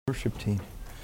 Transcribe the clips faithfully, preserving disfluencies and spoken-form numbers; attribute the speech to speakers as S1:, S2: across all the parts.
S1: Worship team.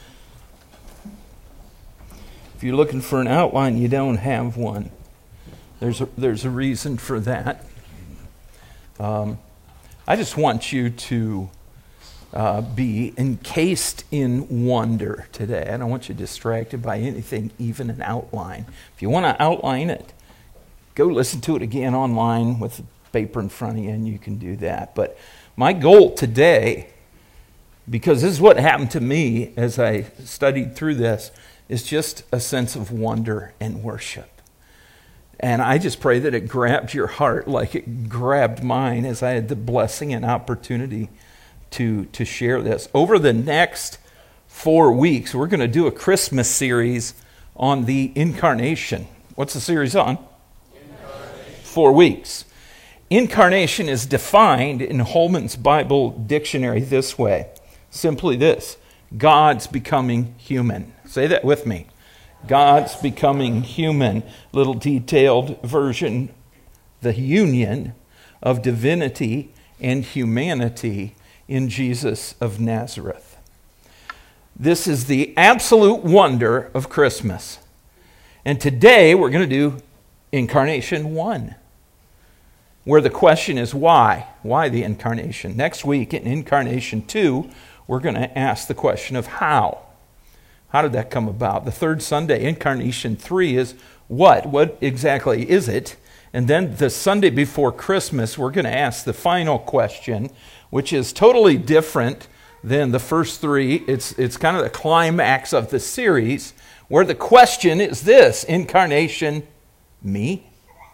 S1: If you're looking for an outline, you don't have one. There's a, there's a reason for that. Um, I just want you to uh, be encased in wonder today. I don't want you distracted by anything, even an outline. If you want to outline it, go listen to it again online with the paper in front of you, and you can do that. But my goal today, because this is what happened to me as I studied through this, is just a sense of wonder and worship. And I just pray that it grabbed your heart like it grabbed mine as I had the blessing and opportunity to, to share this. Over the next four weeks, we're going to do a Christmas series on the Incarnation. What's the series on? Incarnation. Four weeks. Incarnation is defined in Holman's Bible Dictionary this way. Simply this: God's becoming human. Say that with me. God's becoming human. Little detailed version: the union of divinity and humanity in Jesus of Nazareth. This is the absolute wonder of Christmas. And today we're going to do Incarnation one, where the question is why? Why the Incarnation? Next week in Incarnation two, we're going to ask the question of how. How did that come about? The third Sunday, Incarnation three, is what? What exactly is it? And then the Sunday before Christmas, we're going to ask the final question, which is totally different than the first three. It's, it's kind of the climax of the series, where the question is this: Incarnation, me?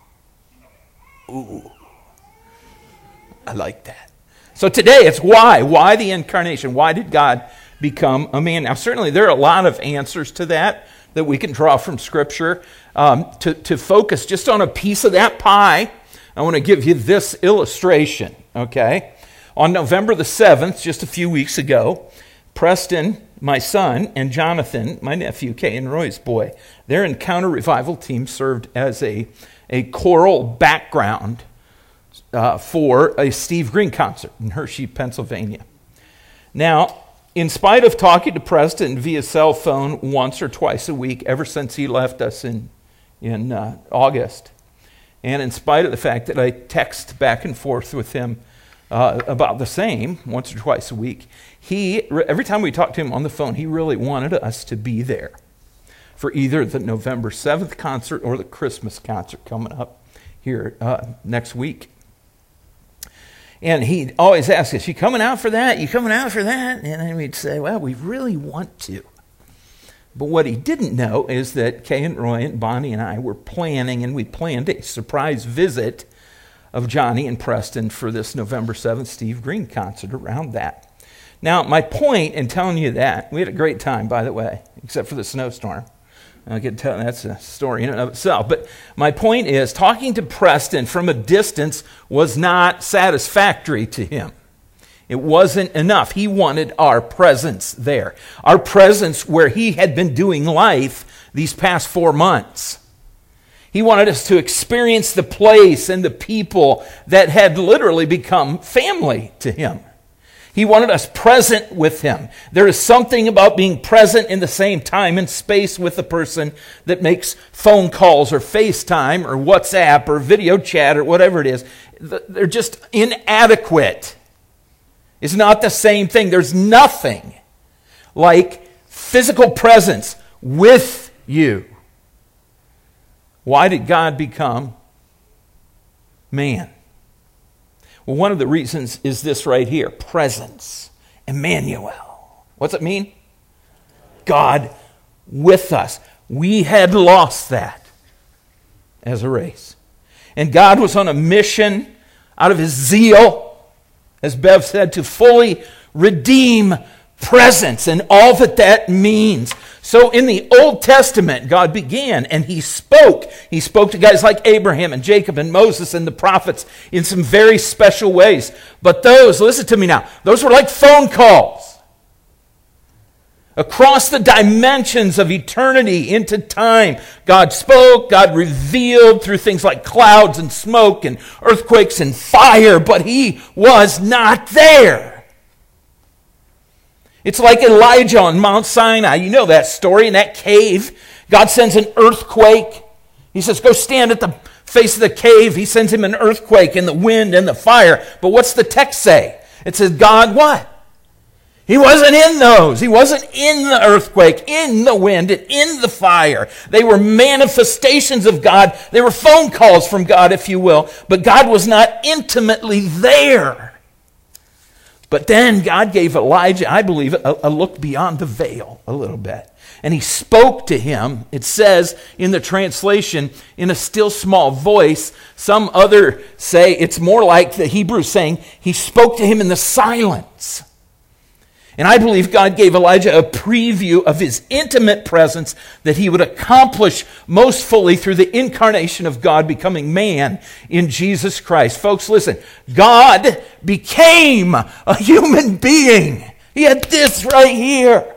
S1: Ooh, I like that. So today it's why. Why the Incarnation? Why did God become a man? Now certainly there are a lot of answers to that that we can draw from Scripture. Um, to, to focus just on a piece of that pie, I want to give you this illustration, okay? On November the seventh, just a few weeks ago, Preston, my son, and Jonathan, my nephew, Kay and Roy's boy, their Encounter Revival team served as a, a choral background Uh, for a Steve Green concert in Hershey, Pennsylvania. Now, in spite of talking to Preston via cell phone once or twice a week ever since he left us in, in uh, August, and in spite of the fact that I text back and forth with him uh, about the same once or twice a week, he, every time we talked to him on the phone, he really wanted us to be there for either the November seventh concert or the Christmas concert coming up here uh, next week. And he'd always ask us, you coming out for that? You coming out for that? And then we'd say, well, we really want to. But what he didn't know is that Kay and Roy and Bonnie and I were planning, and we planned a surprise visit of Johnny and Preston for this November seventh Steve Green concert around that. Now, my point in telling you that, we had a great time, by the way, except for the snowstorm. I can tell that's a story in and of itself. But my point is, talking to Preston from a distance was not satisfactory to him. It wasn't enough. He wanted our presence there. Our presence where he had been doing life these past four months. He wanted us to experience the place and the people that had literally become family to him. He wanted us present with him. There is something about being present in the same time and space with a person that makes phone calls or FaceTime or WhatsApp or video chat or whatever it is. They're just inadequate. It's not the same thing. There's nothing like physical presence with you. Why did God become man? Well, one of the reasons is this right here: presence. Emmanuel. What's it mean? God with us. We had lost that as a race. And God was on a mission out of his zeal, as Bev said, to fully redeem presence and all that that means. So in the Old Testament, God began and he spoke. He spoke to guys like Abraham and Jacob and Moses and the prophets in some very special ways. But those, listen to me now, those were like phone calls. Across the dimensions of eternity into time, God spoke, God revealed through things like clouds and smoke and earthquakes and fire, but he was not there. It's like Elijah on Mount Sinai. You know that story. In that cave, God sends an earthquake. He says, go stand at the face of the cave. He sends him an earthquake and the wind and the fire. But what's the text say? It says, God what? He wasn't in those. He wasn't in the earthquake, in the wind, and in the fire. They were manifestations of God. They were phone calls from God, if you will. But God was not intimately there. But then God gave Elijah, I believe, a, a look beyond the veil a little bit. And he spoke to him, it says in the translation, in a still small voice. Some other say it's more like the Hebrew saying he spoke to him in the silence. And I believe God gave Elijah a preview of his intimate presence that he would accomplish most fully through the incarnation of God becoming man in Jesus Christ. Folks, listen, God became a human being. He had this right here.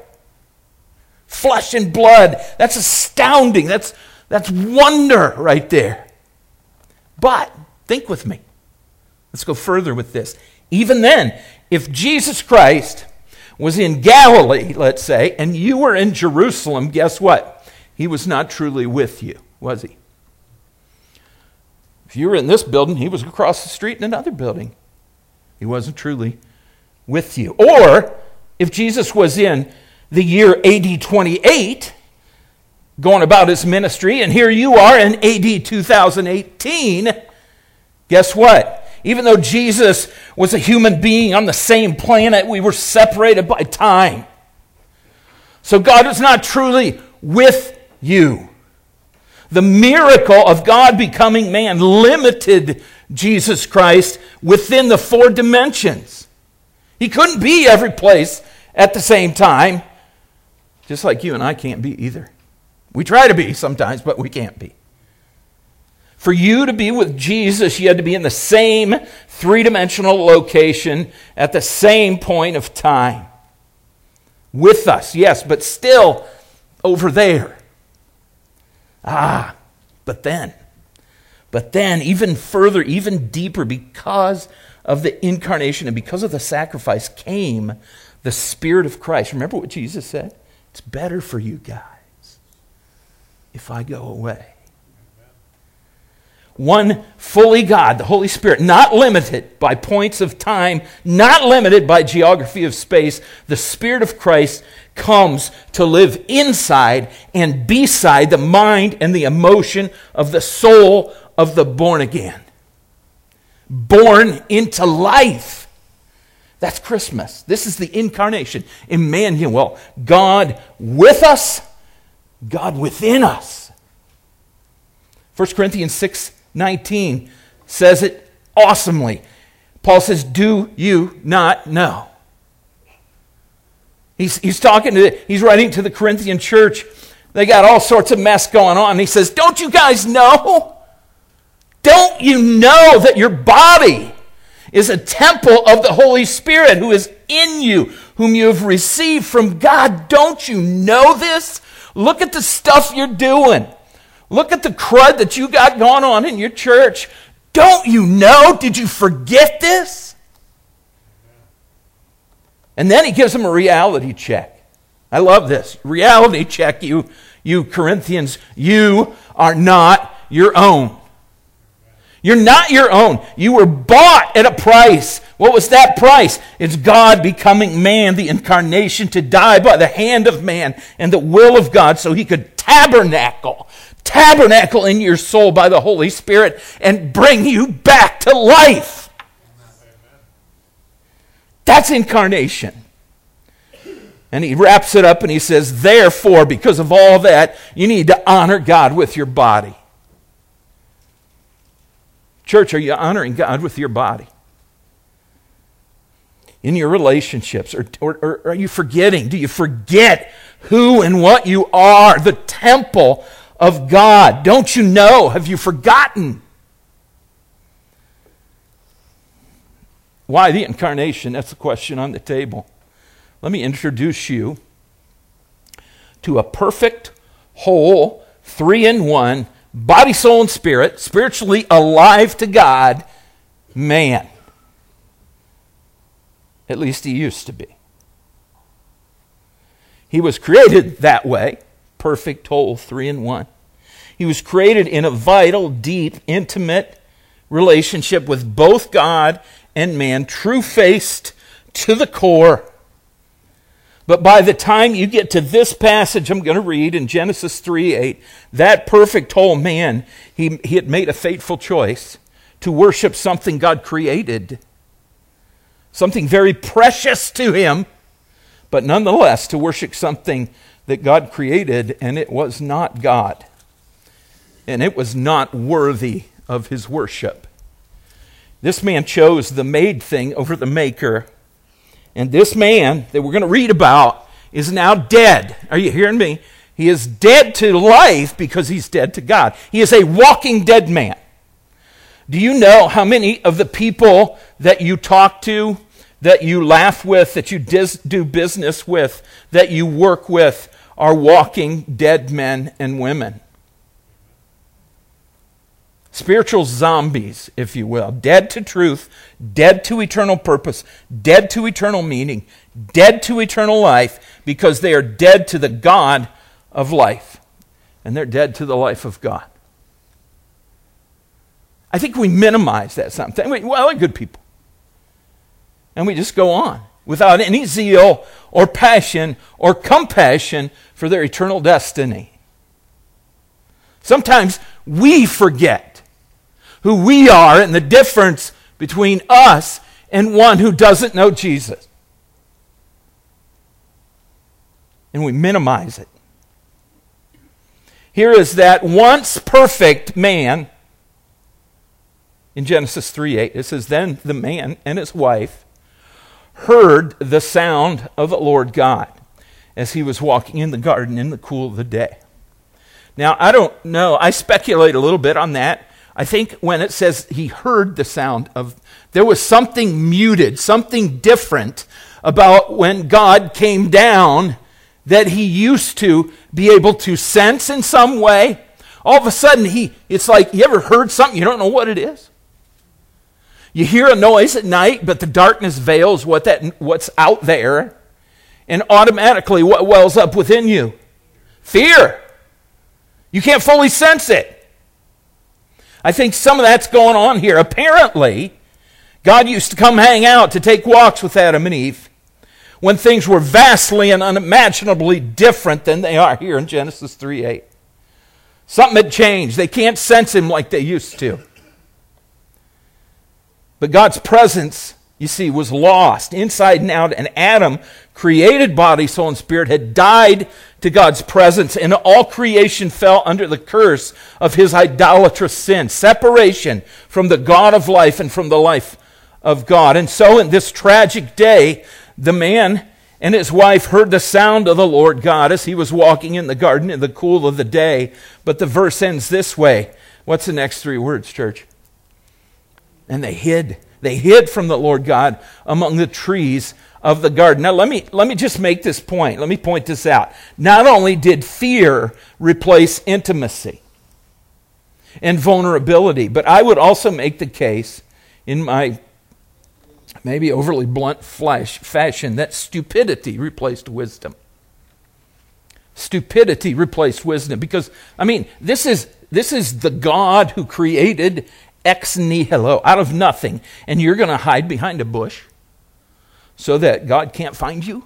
S1: Flesh and blood. That's astounding. That's, that's wonder right there. But, think with me. Let's go further with this. Even then, if Jesus Christ was in Galilee, let's say, and you were in Jerusalem, guess what? He was not truly with you, was he? If you were in this building, he was across the street in another building. He wasn't truly with you. Or, if Jesus was in the year A D twenty-eight, going about his ministry, and here you are in A D two thousand eighteen, guess what? Even though Jesus was a human being on the same planet, we were separated by time. So God is not truly with you. The miracle of God becoming man limited Jesus Christ within the four dimensions. He couldn't be every place at the same time, just like you and I can't be either. We try to be sometimes, but we can't be. For you to be with Jesus, you had to be in the same three-dimensional location at the same point of time. With us, yes, but still over there. Ah, but then, but then even further, even deeper, because of the incarnation and because of the sacrifice came the Spirit of Christ. Remember what Jesus said? It's better for you guys if I go away. One fully God, the Holy Spirit, not limited by points of time, not limited by geography of space. The Spirit of Christ comes to live inside and beside the mind and the emotion of the soul of the born again. Born into life. That's Christmas. This is the incarnation. Emmanuel, God with us, God within us. First Corinthians six nineteen says it awesomely. Paul says, do you not know? He's, he's talking to, he's writing to the Corinthian church. They got all sorts of mess going on. He says, don't you guys know? Don't you know that your body is a temple of the Holy Spirit who is in you, whom you have received from God? Don't you know this? Look at the stuff you're doing. Look at the crud that you got going on in your church. Don't you know? Did you forget this? And then he gives them a reality check. I love this. Reality check, you, you Corinthians. You are not your own. You're not your own. You were bought at a price. What was that price? It's God becoming man, the incarnation, to die by the hand of man and the will of God so he could tabernacle. Tabernacle in your soul by the Holy Spirit and bring you back to life. That's incarnation. And he wraps it up and he says, therefore, because of all that, you need to honor God with your body. Church, are you honoring God with your body? In your relationships? Or, or, or are you forgetting? Do you forget who and what you are? The temple of God. Don't you know? Have you forgotten? Why the incarnation? That's the question on the table. Let me introduce you to a perfect, whole, three-in-one, body, soul, and spirit, spiritually alive to God, man. At least he used to be. He was created that way, perfect, whole, three in one. He was created in a vital, deep, intimate relationship with both God and man, true-faced to the core. But by the time you get to this passage I'm going to read in Genesis three eight, that perfect whole man, he, he had made a fateful choice to worship something God created, something very precious to him, but nonetheless to worship something that God created, and it was not God. And it was not worthy of his worship. This man chose the made thing over the maker. And this man that we're going to read about is now dead. Are you hearing me? He is dead to life because he's dead to God. He is a walking dead man. Do you know how many of the people that you talk to, that you laugh with, that you dis- do business with, that you work with, are walking dead men and women? Spiritual zombies, if you will. Dead to truth, dead to eternal purpose, dead to eternal meaning, dead to eternal life, because they are dead to the God of life. And they're dead to the life of God. I think we minimize that sometimes. Well, they're good people. And we just go on without any zeal or passion or compassion for their eternal destiny. Sometimes we forget who we are and the difference between us and one who doesn't know Jesus. And we minimize it. Here is that once perfect man in Genesis three eight. It says, "Then the man and his wife heard the sound of the Lord God as he was walking in the garden in the cool of the day." Now, I don't know. I speculate a little bit on that. I think when it says he heard the sound of, there was something muted, something different about when God came down that he used to be able to sense in some way. All of a sudden, he it's like, you ever heard something, you don't know what it is? You hear a noise at night, but the darkness veils what that what's out there, and automatically what wells up within you? Fear. You can't fully sense it. I think some of that's going on here. Apparently, God used to come hang out to take walks with Adam and Eve when things were vastly and unimaginably different than they are here in Genesis three eight. Something had changed. They can't sense him like they used to. But God's presence, you see, was lost inside and out, and Adam, created body, soul, and spirit, had died to God's presence, and all creation fell under the curse of his idolatrous sin, separation from the God of life and from the life of God. And so in this tragic day, the man and his wife heard the sound of the Lord God as he was walking in the garden in the cool of the day. But the verse ends this way. What's the next three words, church? And they hid. They hid from the Lord God among the trees of the garden. Now let me let me just make this point. Let me point this out. Not only did fear replace intimacy and vulnerability, but I would also make the case in my maybe overly blunt flash fashion that stupidity replaced wisdom. Stupidity replaced wisdom, because I mean, this is this is the God who created ex nihilo, out of nothing, and you're going to hide behind a bush so that God can't find you?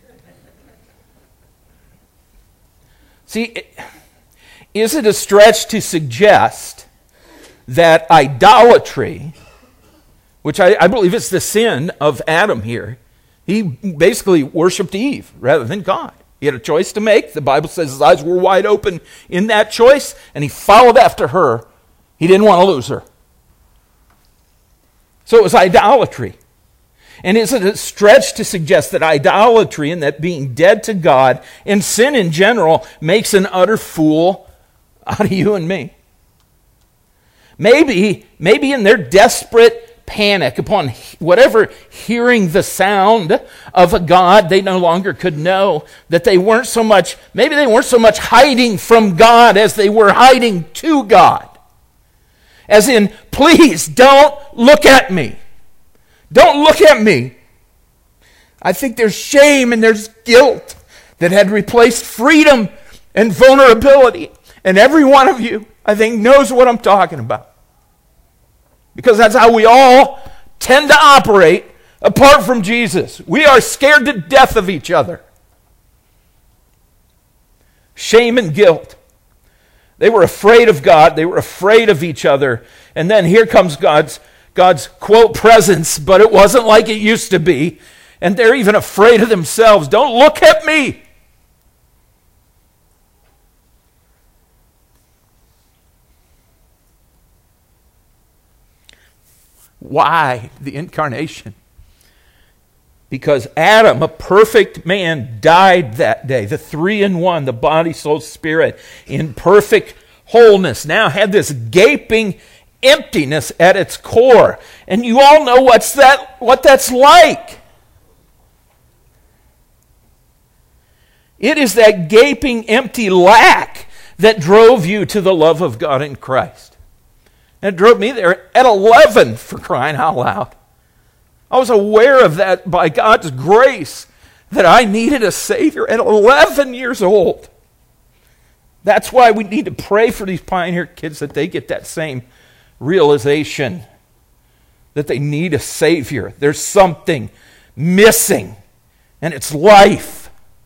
S1: See, is it a stretch to suggest that idolatry, which I, I believe is the sin of Adam here, he basically worshiped Eve rather than God. He had a choice to make. The Bible says his eyes were wide open in that choice, and he followed after her. He didn't want to lose her. So it was idolatry. And is it a stretch to suggest that idolatry and that being dead to God and sin in general makes an utter fool out of you and me? Maybe, maybe in their desperate panic upon whatever hearing the sound of a God they no longer could know, that they weren't so much, maybe they weren't so much hiding from God as they were hiding to God. As in, please don't look at me. Don't look at me. I think there's shame and there's guilt that had replaced freedom and vulnerability. And every one of you, I think, knows what I'm talking about. Because that's how we all tend to operate apart from Jesus. We are scared to death of each other. Shame and guilt. They were afraid of God. They were afraid of each other. And then here comes God's, God's quote, presence, but it wasn't like it used to be. And they're even afraid of themselves. Don't look at me. Why the incarnation? Because Adam, a perfect man, died that day. The three in one, the body, soul, spirit, in perfect wholeness, now had this gaping emptiness at its core. And you all know what's that, what that's like. It is that gaping, empty lack that drove you to the love of God in Christ. And it drove me there at eleven, for crying out loud. I was aware of that by God's grace, that I needed a Savior at eleven years old. That's why we need to pray for these Pioneer kids, that they get that same realization, that they need a Savior. There's something missing, and it's life.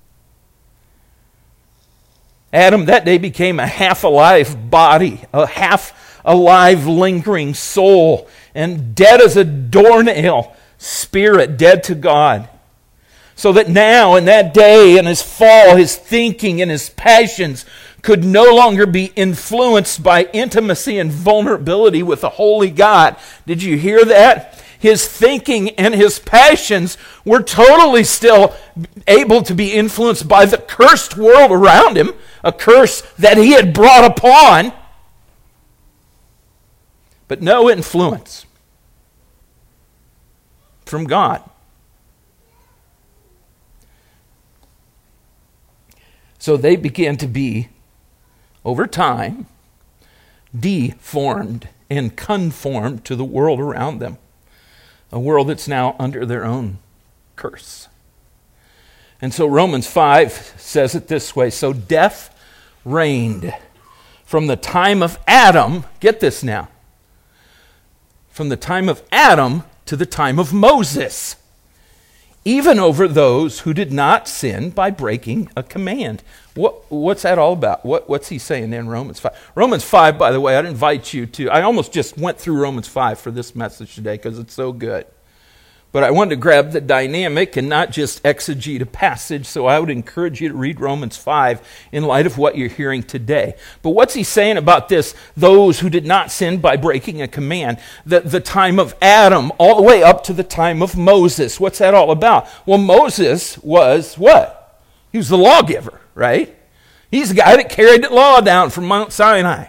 S1: Adam that day became a half-alive body, a half-alive lingering soul, and dead as a doornail spirit, dead to God. So that now, in that day, in his fall, his thinking and his passions could no longer be influenced by intimacy and vulnerability with the holy God. Did you hear that? His thinking and his passions were totally still able to be influenced by the cursed world around him, a curse that he had brought upon, but no influence from God. So they began to be, over time, deformed and conformed to the world around them, a world that's now under their own curse. And so Romans five says it this way, so death reigned from the time of Adam, get this now, from the time of Adam to the time of Moses, even over those who did not sin by breaking a command. What, what's that all about? What, what's he saying there in Romans five? Romans five, by the way, I'd invite you to, I almost just went through Romans five for this message today because it's so good. But I wanted to grab the dynamic and not just exegete a passage, so I would encourage you to read Romans five in light of what you're hearing today. But what's he saying about this? Those who did not sin by breaking a command. The, the time of Adam all the way up to the time of Moses. What's that all about? Well, Moses was what? He was the lawgiver, right? He's the guy that carried the law down from Mount Sinai.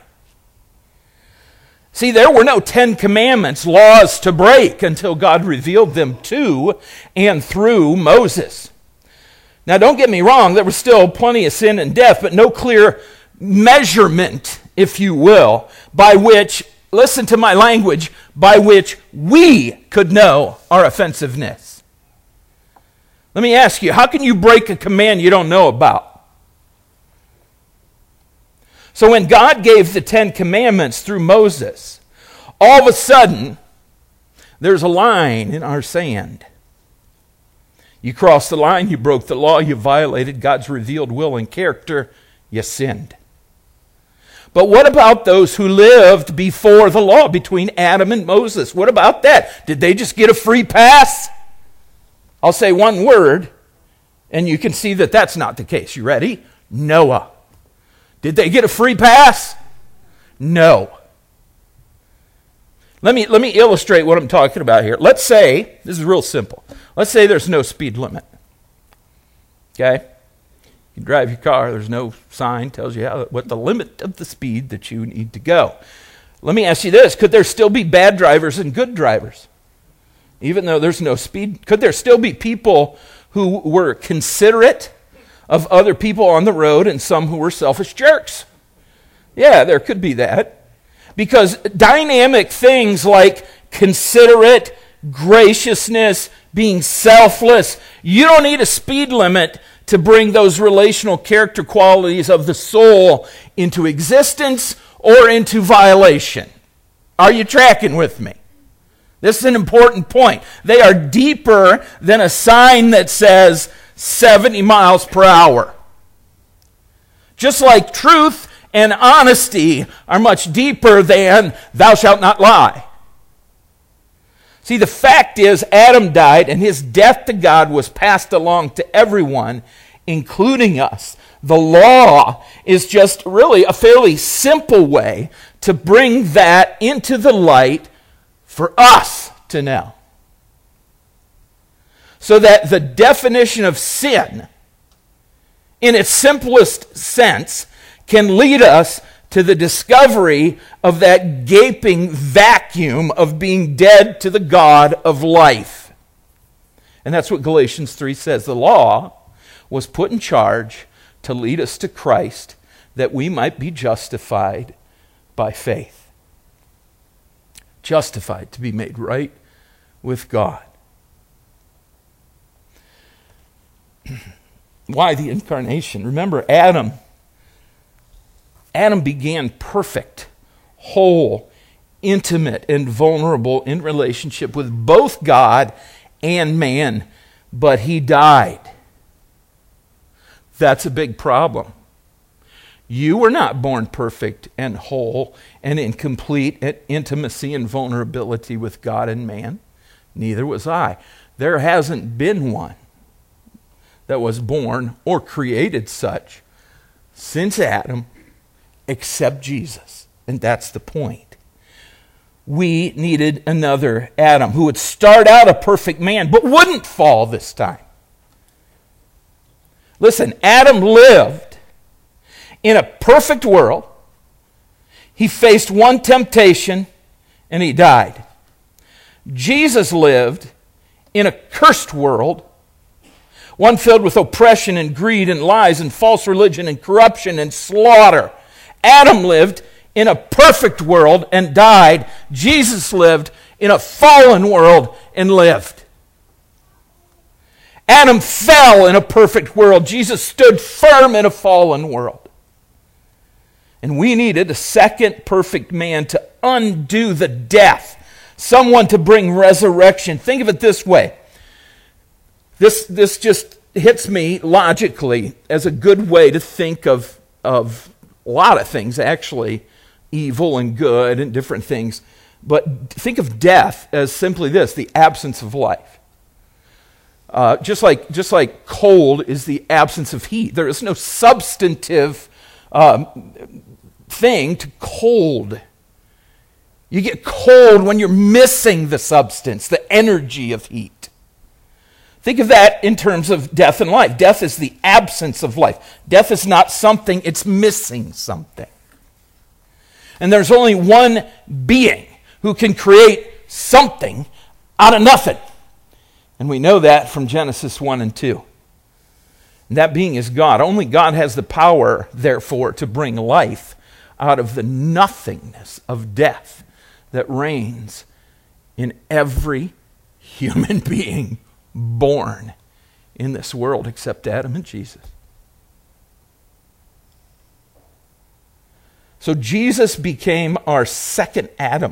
S1: See, there were no Ten Commandments, laws to break, until God revealed them to and through Moses. Now, don't get me wrong, there was still plenty of sin and death, but no clear measurement, if you will, by which, listen to my language, by which we could know our offensiveness. Let me ask you, how can you break a command you don't know about? So when God gave the Ten Commandments through Moses, all of a sudden, there's a line in our sand. You crossed the line, you broke the law, you violated God's revealed will and character, you sinned. But what about those who lived before the law, between Adam and Moses? What about that? Did they just get a free pass? I'll say one word, and you can see that that's not the case. You ready? Noah. Did they get a free pass? No. Let me, let me illustrate what I'm talking about here. Let's say, this is real simple. Let's say there's no speed limit. Okay? You drive your car, there's no sign, tells you how, what the limit of the speed that you need to go. Let me ask you this, could there still be bad drivers and good drivers? Even though there's no speed, could there still be people who were considerate of other people on the road and some who were selfish jerks? Yeah, there could be that. Because dynamic things like considerate, graciousness, being selfless, you don't need a speed limit to bring those relational character qualities of the soul into existence or into violation. Are you tracking with me? This is an important point. They are deeper than a sign that says seventy miles per hour. Just like truth and honesty are much deeper than thou shalt not lie. See, the fact is, Adam died, and his death to God was passed along to everyone, including us. The law is just really a fairly simple way to bring that into the light for us to know. So that the definition of sin, in its simplest sense, can lead us to the discovery of that gaping vacuum of being dead to the God of life. And that's what Galatians three says. The law was put in charge to lead us to Christ, that we might be justified by faith. Justified, to be made right with God. Why the incarnation? Remember, Adam Adam began perfect, whole, intimate, and vulnerable in relationship with both God and man, but he died. That's a big problem. You were not born perfect and whole and in complete intimacy and vulnerability with God and man. Neither was I. There hasn't been one that was born or created such since Adam, except Jesus. And that's the point. We needed another Adam who would start out a perfect man, but wouldn't fall this time. Listen, Adam lived in a perfect world. He faced one temptation and he died. Jesus lived in a cursed world, one filled with oppression and greed and lies and false religion and corruption and slaughter. Adam lived in a perfect world and died. Jesus lived in a fallen world and lived. Adam fell in a perfect world. Jesus stood firm in a fallen world. And we needed a second perfect man to undo the death, someone to bring resurrection. Think of it this way. This, this just hits me logically as a good way to think of, of a lot of things, actually, evil and good and different things. But think of death as simply this, the absence of life. Uh, just like just like cold is the absence of heat. There is no substantive um, thing to cold. You get cold when you're missing the substance, the energy of heat. Think of that in terms of death and life. Death is the absence of life. Death is not something, it's missing something. And there's only one being who can create something out of nothing. And we know that from Genesis one and two. And that being is God. Only God has the power, therefore, to bring life out of the nothingness of death that reigns in every human being born in this world except Adam and Jesus. So Jesus became our second Adam.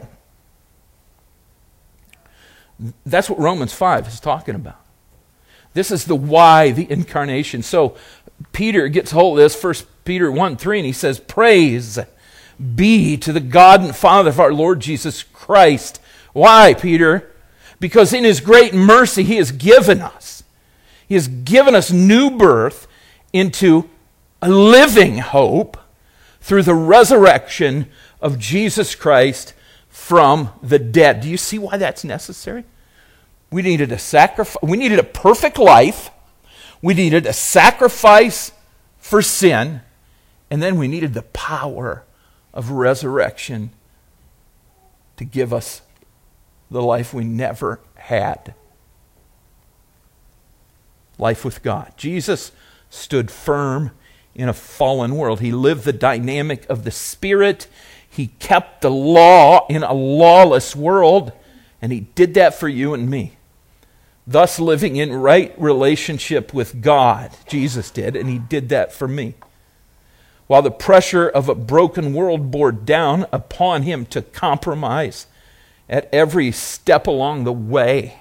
S1: That's what Romans five is talking about. This is the why, the incarnation. So Peter gets hold of this, First Peter one three, and he says, "Praise be to the God and Father of our Lord Jesus Christ." Why, Peter? Because in his great mercy he has given us. He has given us new birth into a living hope through the resurrection of Jesus Christ from the dead. Do you see why that's necessary? We needed a sacrifice. We needed a perfect life. We needed a sacrifice for sin. And then we needed the power of resurrection to give us the life we never had. Life with God. Jesus stood firm in a fallen world. He lived the dynamic of the Spirit. He kept the law in a lawless world, and he did that for you and me. thus living in right relationship with God. Jesus did, and he did that for me. While the pressure of a broken world bore down upon him to compromise at every step along the way.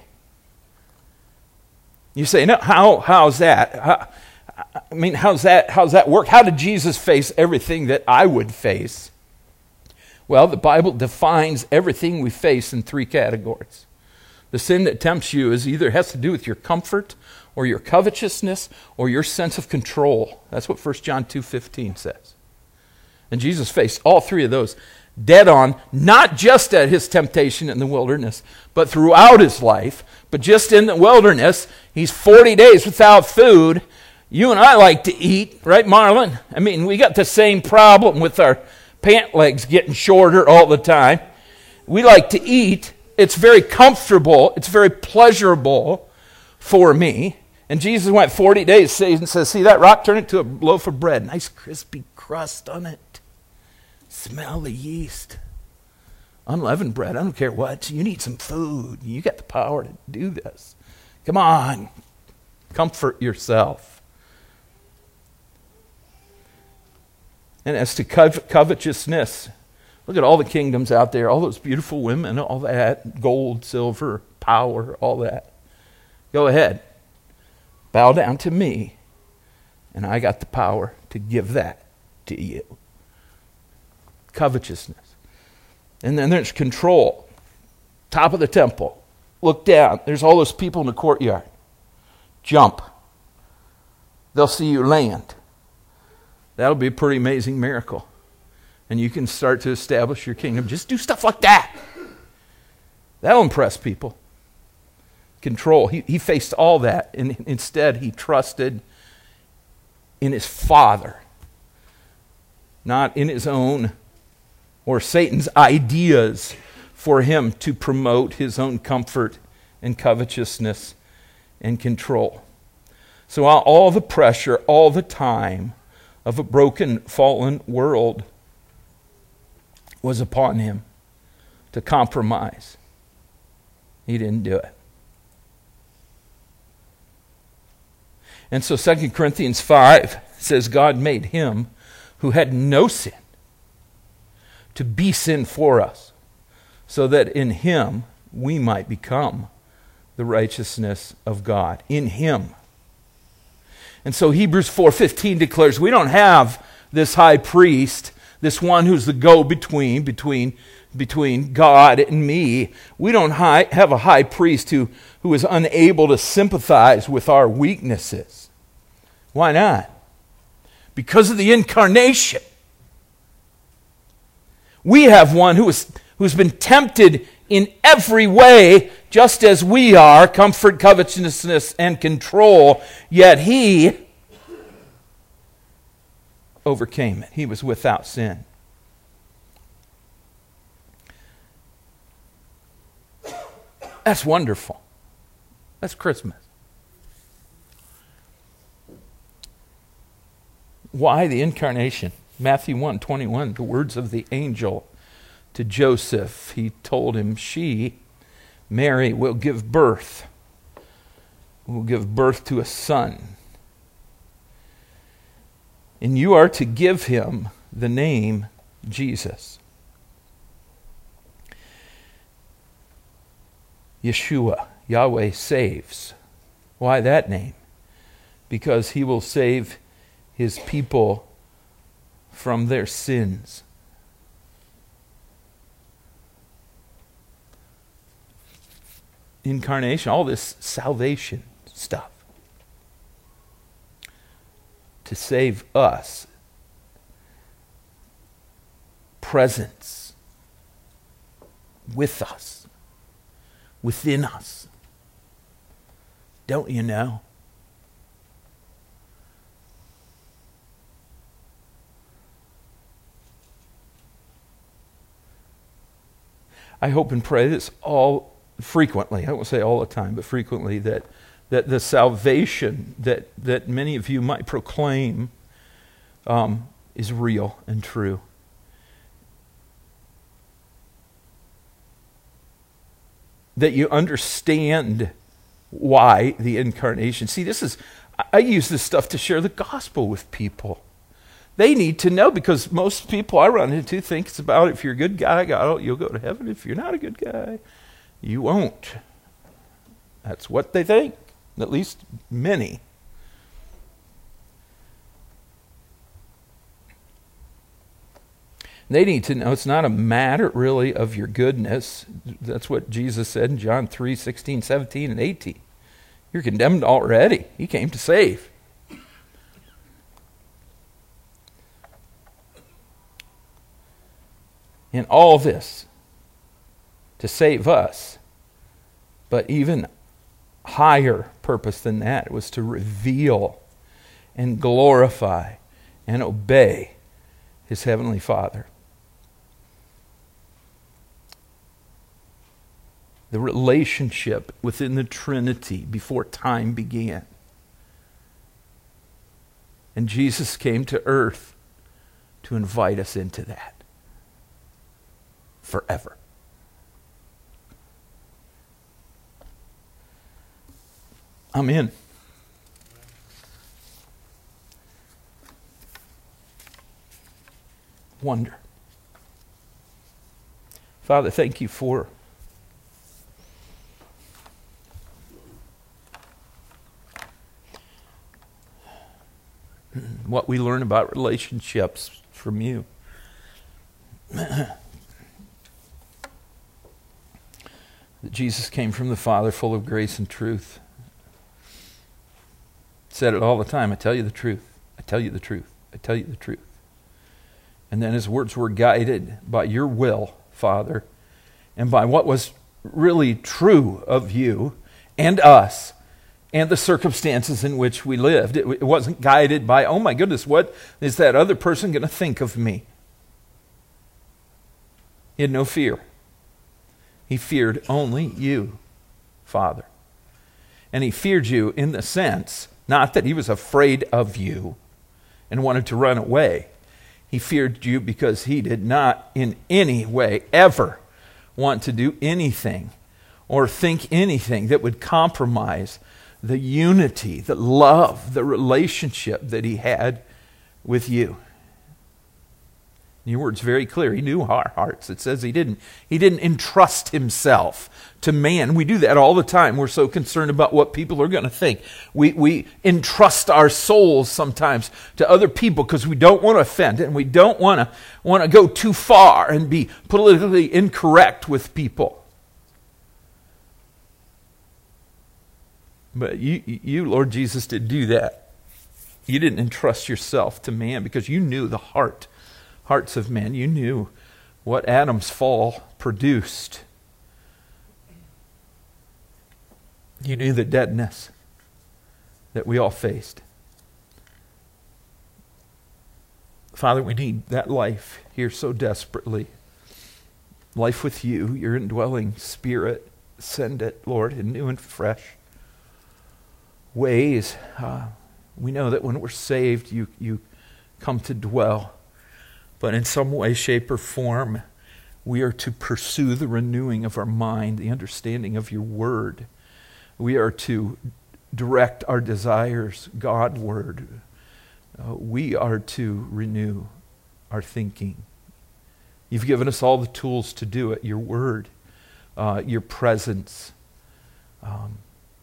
S1: You say, no, how, how's that? How, I mean, how's that, how's that work? How did Jesus face everything that I would face? Well, the Bible defines everything we face in three categories. The sin that tempts you is either has to do with your comfort or your covetousness or your sense of control. That's what First John two fifteen says. And Jesus faced all three of those dead on, not just at his temptation in the wilderness, but throughout his life. But just in the wilderness, he's forty days without food. You and I like to eat, right, Marlon? I mean, we got the same problem with our pant legs getting shorter all the time. We like to eat. It's very comfortable. It's very pleasurable for me. And Jesus went forty days and says, see that rock? Turn it to a loaf of bread. Nice crispy crust on it. Smell the yeast. Unleavened bread. I don't care what. You need some food. You got the power to do this. Come on. Comfort yourself. And as to covetousness, look at all the kingdoms out there, all those beautiful women, all that, gold, silver, power, all that. Go ahead. Bow down to me, and I got the power to give that to you. Covetousness. And then there's control. Top of the temple. Look down. There's all those people in the courtyard. Jump. They'll see you land. That'll be a pretty amazing miracle. And you can start to establish your kingdom. Just do stuff like that. That'll impress people. Control. He, he faced all that, and instead he trusted in his Father, not in his own or Satan's ideas for him to promote his own comfort and covetousness and control. So while all the pressure, all the time of a broken, fallen world was upon him to compromise, he didn't do it. And so Second Corinthians five says God made him who had no sin to be sin for us, so that in him we might become the righteousness of God. In him. And so Hebrews four fifteen declares we don't have this high priest, this one who's the go-between between, between God and me. We don't high, have a high priest who, who is unable to sympathize with our weaknesses. Why not? Because of the incarnation. We have one who is, who's been tempted in every way, just as we are, comfort, covetousness, and control, yet he overcame it. He was without sin. That's wonderful. That's Christmas. Why the incarnation? Matthew one twenty-one, the words of the angel to Joseph. He told him, she, Mary, will give birth, will give birth to a son. And you are to give him the name Jesus. Yeshua, Yahweh saves. Why that name? Because he will save his people from their sins. Incarnation, all this salvation stuff. To save us. Presence. With us. Within us. Don't you know? I hope and pray this all frequently, I won't say all the time, but frequently, that that the salvation that, that many of you might proclaim um, is real and true. That you understand why the incarnation. See, this is, I use this stuff to share the gospel with people. They need to know, because most people I run into think it's about if you're a good guy, God, you'll go to heaven. If you're not a good guy, you won't. That's what they think, at least many. They need to know it's not a matter really of your goodness. That's what Jesus said in John three, sixteen, seventeen, and eighteen. You're condemned already. He came to save. In all this, to save us, but even higher purpose than that was to reveal and glorify and obey his heavenly Father. The relationship within the Trinity before time began. And Jesus came to earth to invite us into that forever. I'm in. Wonder. Father, thank you for what we learn about relationships from you. That Jesus came from the Father, full of grace and truth. Said it all the time. I tell you the truth. I tell you the truth. I tell you the truth. And then his words were guided by your will, Father, and by what was really true of you and us and the circumstances in which we lived. It, it wasn't guided by, oh my goodness, what is that other person going to think of me? He had no fear. He feared only you, Father. And he feared you in the sense, not that he was afraid of you and wanted to run away. He feared you because he did not in any way ever want to do anything or think anything that would compromise the unity, the love, the relationship that he had with you. Your word's very clear. He knew our hearts. It says he didn't. He didn't entrust himself to man. We do that all the time. We're so concerned about what people are going to think. We we entrust our souls sometimes to other people because we don't want to offend and we don't want to want to go too far and be politically incorrect with people. But you, you, Lord Jesus, did do that. You didn't entrust yourself to man because you knew the heart. Hearts of men. You knew what Adam's fall produced. You knew the deadness that we all faced. Father, we need that life here so desperately. Life with you, your indwelling Spirit. Send it, Lord, in new and fresh ways. Uh, we know that when we're saved, you, you come to dwell. But in some way, shape, or form, we are to pursue the renewing of our mind, the understanding of your word. We are to direct our desires Godward. Uh, we are to renew our thinking. You've given us all the tools to do it. Your word, uh, your presence. Um,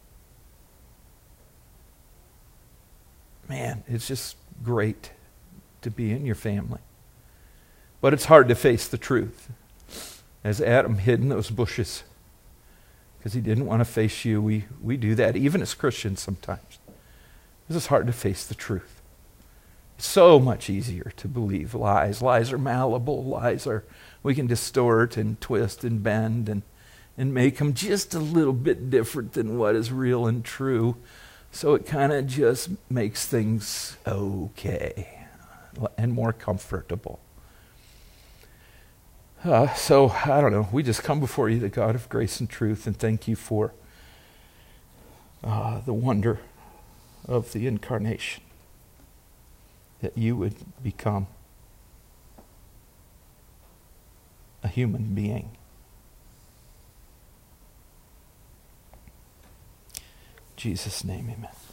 S1: man, it's just great to be in your family. But it's hard to face the truth. As Adam hid in those bushes because he didn't want to face you, we, we do that even as Christians sometimes. It's just hard to face the truth. It's so much easier to believe lies. Lies are malleable. Lies are, we can distort and twist and bend and, and make them just a little bit different than what is real and true. So it kind of just makes things okay and more comfortable. Uh, so, I don't know, we just come before you, the God of grace and truth, and thank you for uh, the wonder of the incarnation, that you would become a human being. Jesus' name, amen.